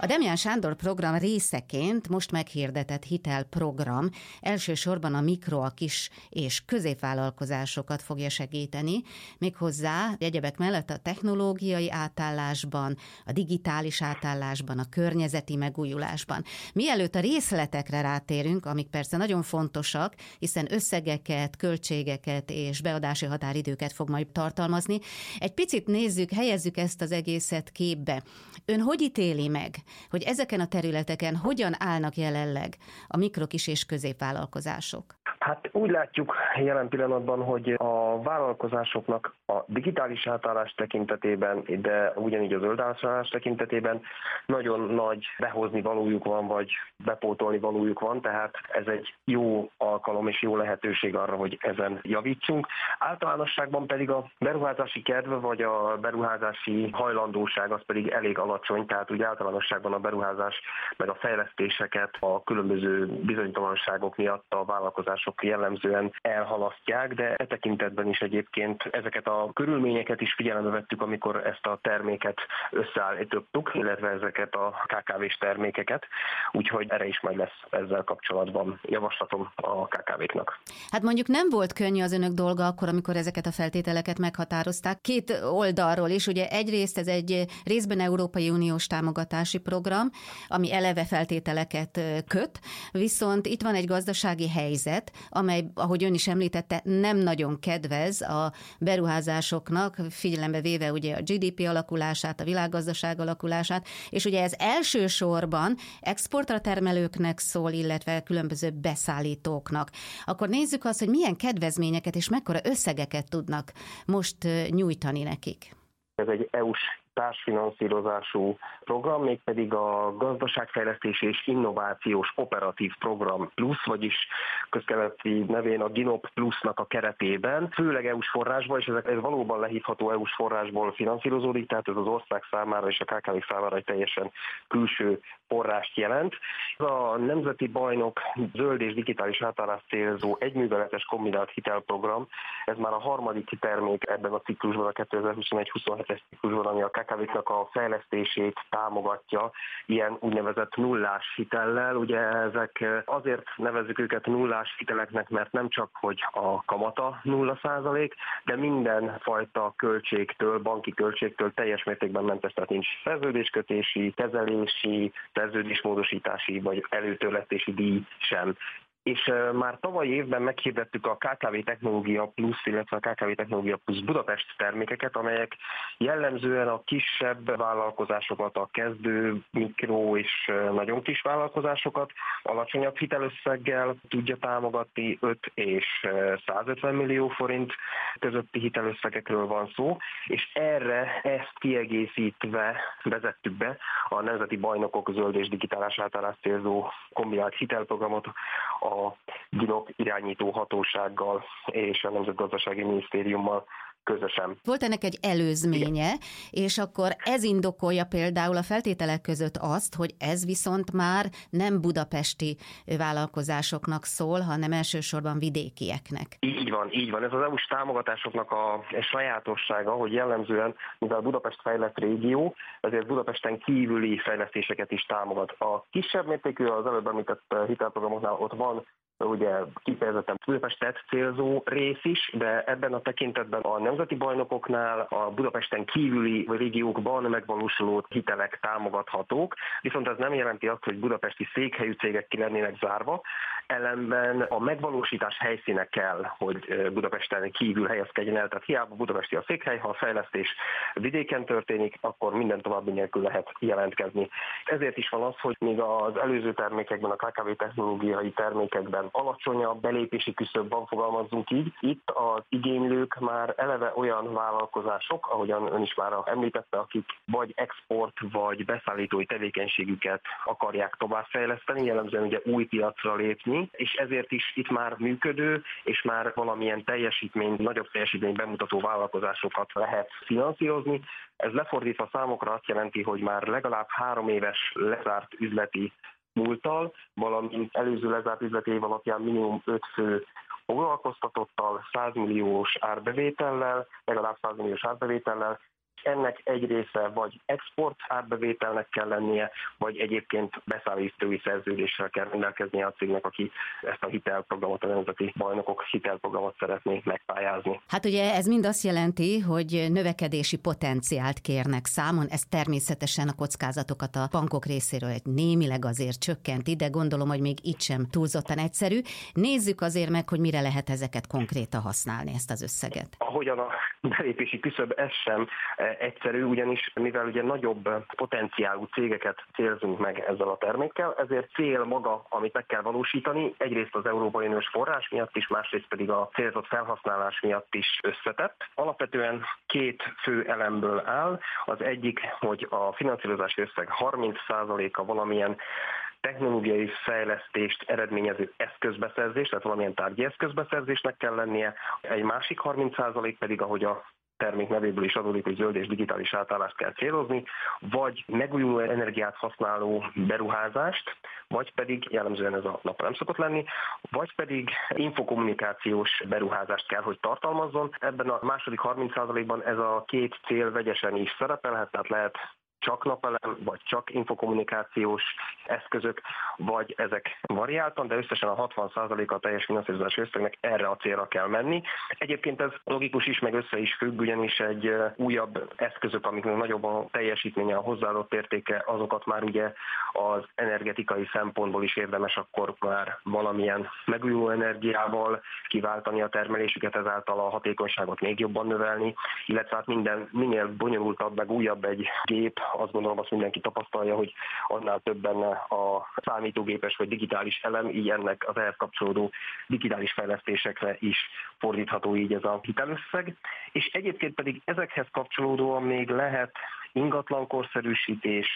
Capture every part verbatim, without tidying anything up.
A Demján Sándor program részeként most meghirdetett hitelprogram elsősorban a mikro, a kis és középvállalkozásokat fogja segíteni, méghozzá egyebek mellett a technológiai átállásban, a digitális átállásban, a környezeti megújulásban. Mielőtt a részletekre rátérünk, amik persze nagyon fontosak, hiszen összegeket, költségeket és beadási határidőket fog majd tartalmazni, egy picit nézzük, helyezzük ezt az egészet képbe. Ön hogy ítéli meg, hogy ezeken a területeken hogyan állnak jelenleg a mikro, kis és középvállalkozások? Hát úgy látjuk jelen pillanatban, hogy a vállalkozásoknak a digitális átállás tekintetében, de ugyanígy a zöld átállás tekintetében nagyon nagy behozni valójuk van, vagy bepótolni valójuk van, tehát ez egy jó alkalom és jó lehetőség arra, hogy ezen javítsunk. Általánosságban pedig a beruházási kedv, vagy a beruházási hajlandóság az pedig elég alacsony, tehát úgy általánosságban a beruházás meg a fejlesztéseket a különböző bizonytalanságok miatt a vállalkozások jellemzően elhalasztják, de e tekintetben is egyébként ezeket a körülményeket is figyelembe vettük, amikor ezt a terméket összeállítottuk, illetve ezeket a ká ká vés termékeket, úgyhogy erre is majd lesz ezzel kapcsolatban javaslatom a ká ká véknak. Hát mondjuk nem volt könnyű az önök dolga akkor, amikor ezeket a feltételeket meghatározták. Két oldalról is, ugye egyrészt ez egy részben Európai Uniós támogatási program, ami eleve feltételeket köt, viszont itt van egy gazdasági helyzet, amely, ahogy ön is említette, nem nagyon kedvez a beruházásoknak, figyelembe véve ugye a gé dé pé alakulását, a világgazdaság alakulását, és ugye ez elsősorban exportra termelőknek szól, illetve különböző beszállítóknak. Akkor nézzük azt, hogy milyen kedvezményeket és mekkora összegeket tudnak most nyújtani nekik. Ez egy é u-s társfinanszírozású program, mégpedig a Gazdaságfejlesztési és Innovációs Operatív Program Plusz, vagyis közkeleti nevén a GINOP Plusznak a keretében, főleg é u-s forrásból, és ez valóban lehívható é u-s forrásból finanszírozódik, tehát ez az ország számára és a ká ká vék számára egy teljesen külső forrást jelent. Ez a Nemzeti Bajnok zöld és digitális átállást célzó egyműveletes kombinált hitelprogram, ez már a harmadik termék ebben a ciklusban, a kétezer-huszonegy huszonhetes ciklusban, ami a ká ká véknak a fejlesztését támogatja ilyen úgynevezett nullás hitellel. Ugye ezek azért nevezzük őket nullás hiteleknek, mert nem csak, hogy a kamata nulla százalék, de minden fajta költségtől, banki költségtől teljes mértékben mentes, tehát nincs szerződéskötési, kezelési, szerződésmódosítási vagy előtörlesztési díj sem. És már tavalyi évben meghirdettük a ká ká vé Technológia Plusz, illetve a ká ká vé Technológia Plusz Budapest termékeket, amelyek jellemzően a kisebb vállalkozásokat, a kezdő, mikro és nagyon kis vállalkozásokat alacsonyabb hitelösszeggel tudja támogatni, öt és százötven millió forint közötti hitelösszegekről van szó, és erre ezt kiegészítve vezettük be a Nemzeti Bajnokok zöld és digitális átállás célzó kombinált hitelprogramot a GINOP irányító hatósággal és a Nemzetgazdasági Minisztériummal közösen. Volt ennek egy előzménye, és akkor ez indokolja például a feltételek között azt, hogy ez viszont már nem budapesti vállalkozásoknak szól, hanem elsősorban vidékieknek. Így van, így van. Ez az é u-s támogatásoknak a sajátossága, hogy jellemzően, mivel Budapest fejlett régió, ezért Budapesten kívüli fejlesztéseket is támogat. A kisebb mértékű, az előbb említett hitelprogramoknál ott van ugye kifejezetten Budapestet célzó rész is, de ebben a tekintetben a nemzeti bajnokoknál a Budapesten kívüli régiókban megvalósuló hitelek támogathatók, viszont ez nem jelenti azt, hogy budapesti székhelyű cégek ki lennének zárva, ellenben a megvalósítás helyszíne kell, hogy Budapesten kívül helyezkedjen el, tehát hiába budapesti a székhely, ha a fejlesztés vidéken történik, akkor minden további nélkül lehet jelentkezni. Ezért is van az, hogy még az előző termékekben, a ká ká vé technológiai termékekben alacsonyabb belépési küszöbben fogalmazzunk így. Itt az igénylők már eleve olyan vállalkozások, ahogyan ön is már említette, akik vagy export, vagy beszállítói tevékenységüket akarják továbbfejleszteni, jellemzően ugye új piacra lépni, és ezért is itt már működő, és már valamilyen teljesítmény, nagyobb teljesítmény bemutató vállalkozásokat lehet finanszírozni. Ez lefordítva számokra azt jelenti, hogy már legalább három éves lezárt üzleti múlttal, valamint előző lezárt üzleti év alapján minimum öt fő foglalkoztatottal, száz milliós árbevétellel, legalább száz milliós árbevétellel, ennek egy része vagy export árbevételnek kell lennie, vagy egyébként beszállítói szerződéssel kell rendelkeznie a cégnek, aki ezt a hitelprogramot, a nemzeti bajnokok hitelprogramot szeretné megpályázni. Hát ugye ez mind azt jelenti, hogy növekedési potenciált kérnek számon, ez természetesen a kockázatokat a bankok részéről egy némileg azért csökkenti, de gondolom, hogy még itt sem túlzottan egyszerű. Nézzük azért meg, hogy mire lehet ezeket konkrétan használni, ezt az összeget. Ahogyan a belépési küszöb, ez sem egyszerű, ugyanis mivel ugye nagyobb potenciálú cégeket célzunk meg ezzel a termékkel, ezért cél maga, amit meg kell valósítani, egyrészt az Európai Uniós forrás miatt is, másrészt pedig a célzott felhasználás miatt is összetett. Alapvetően két fő elemből áll. Az egyik, hogy a finanszírozási összeg harminc százaléka valamilyen technológiai fejlesztést eredményező eszközbeszerzés, tehát valamilyen tárgyi eszközbeszerzésnek kell lennie, egy másik harminc százalék pedig, ahogy a termék nevéből is adódik, hogy zöld és digitális átállást kell célozni, vagy megújuló energiát használó beruházást, vagy pedig, jellemzően ez a napra nem szokott lenni, vagy pedig infokommunikációs beruházást kell, hogy tartalmazzon. Ebben a második harminc százalékban ez a két cél vegyesen is szerepelhet, tehát lehet csak napelem, vagy csak infokommunikációs eszközök, vagy ezek variáltan, de összesen a hatvan százaléka a teljes finanszírozási összegnek erre a célra kell menni. Egyébként ez logikus is, meg össze is függ, ugyanis egy újabb eszközök, amiknek nagyobb a teljesítménye, a hozzáadott értéke, azokat már ugye az energetikai szempontból is érdemes akkor már valamilyen megújuló energiával kiváltani a termelésüket, ezáltal a hatékonyságot még jobban növelni, illetve hát minden minél bonyolultabb, meg újabb egy gép, azt gondolom, azt mindenki tapasztalja, hogy annál több benne a számítógépes vagy digitális elem, így ennek az ehhez kapcsolódó digitális fejlesztésekre is fordítható így ez a hitelösszeg. És egyébként pedig ezekhez kapcsolódóan még lehet ingatlankorszerűsítés,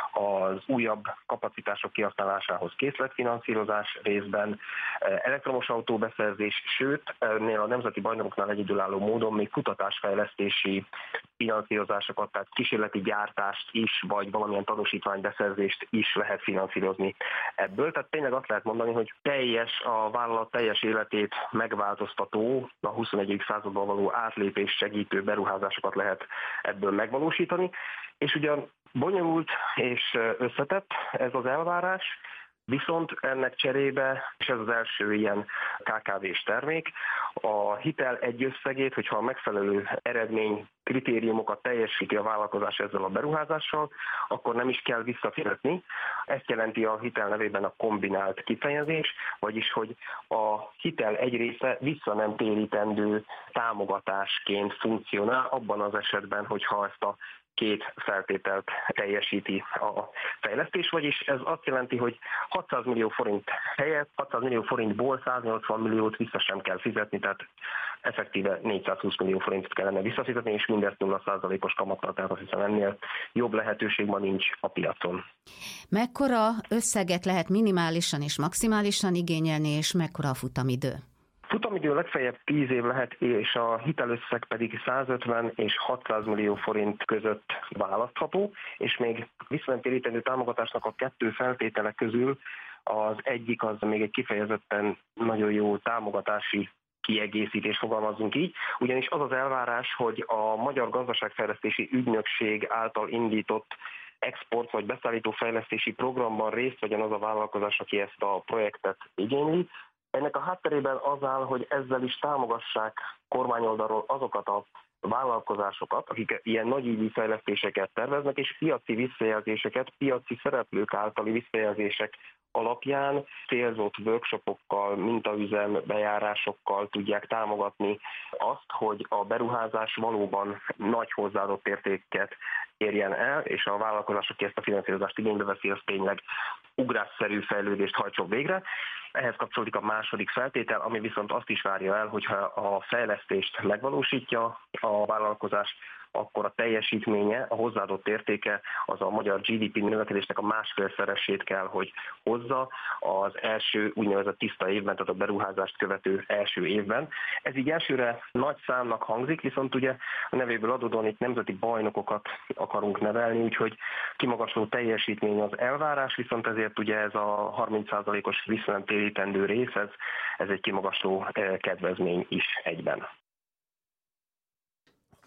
az újabb kapacitások kihasználásához készletfinanszírozás részben, elektromos autóbeszerzés, sőt, ennél a nemzeti bajnokoknál egyedülálló módon még kutatásfejlesztési finanszírozásokat, tehát kísérleti gyártást is, vagy valamilyen tanúsítványbeszerzést is lehet finanszírozni ebből. Tehát tényleg azt lehet mondani, hogy teljes, a vállalat teljes életét megváltoztató, a huszonegyedik században való átlépés segítő beruházásokat lehet ebből megvalósítani. És ugyan bonyolult és összetett ez az elvárás, viszont ennek cserébe, és ez az első ilyen ká ká vés termék, a hitel egy összegét, hogyha a megfelelő eredmény kritériumokat teljesíti a vállalkozás ezzel a beruházással, akkor nem is kell visszafizetni. Ezt jelenti a hitel nevében a kombinált kifejezés, vagyis hogy a hitel egy része vissza nem térítendő támogatásként funkcionál abban az esetben, hogyha ezt a két feltételt teljesíti a fejlesztés, vagyis ez azt jelenti, hogy hatszáz millió forint helyett, hatszáz millió forintból száznyolcvan milliót vissza sem kell fizetni, tehát effektíve négyszázhúsz millió forintot kellene visszafizetni, és mindezt nulla százalékos kamattal, tehát azt hiszem ennél jobb lehetőség ma nincs a piacon. Mekkora összeget lehet minimálisan és maximálisan igényelni, és mekkora a futamidő? Futamidő legfeljebb tíz év lehet, és a hitelösszeg pedig százötven és hatszáz millió forint között választható, és még visszanemtérítendő támogatásnak a kettő feltétele közül az egyik az még egy kifejezetten nagyon jó támogatási kiegészítés, fogalmazunk így, ugyanis az az elvárás, hogy a Magyar Gazdaságfejlesztési Ügynökség által indított export vagy beszállító fejlesztési programban részt vegyen az a vállalkozás, aki ezt a projektet igényli. Ennek a hátterében az áll, hogy ezzel is támogassák kormányoldalról azokat a vállalkozásokat, akik ilyen nagyívű fejlesztéseket terveznek, és piaci visszajelzéseket, piaci szereplők általi visszajelzések alapján célzott workshopokkal, mintaüzem bejárásokkal tudják támogatni azt, hogy a beruházás valóban nagy hozzáadott értéket érjen el, és a vállalkozás, aki ezt a finanszírozást igénybe veszi, az tényleg ugrásszerű fejlődést hajtson végre. Ehhez kapcsolódik a második feltétel, ami viszont azt is várja el, hogyha a fejlesztést megvalósítja a vállalkozás, akkor a teljesítménye, a hozzáadott értéke az a magyar gé dé pé növekedésnek a másfélszeresét kell, hogy hozza az első úgynevezett tiszta évben, tehát a beruházást követő első évben. Ez így elsőre nagy számnak hangzik, viszont ugye a nevéből adódóan itt nemzeti bajnokokat akarunk nevelni, úgyhogy kimagasló teljesítmény az elvárás, viszont ezért ugye ez a harminc százalékos visszanemtérítendő rész, ez, ez egy kimagasló kedvezmény is egyben.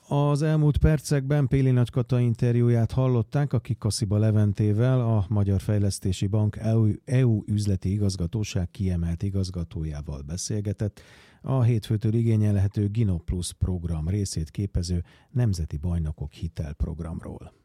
Az elmúlt percekben Péli Nagykata interjúját hallották, aki Kasziba Leventével, a Magyar Fejlesztési Bank é u üzleti igazgatóság kiemelt igazgatójával beszélgetett a hétfőtől igényelhető Gino Plus program részét képező Nemzeti Bajnokok hitelprogramról.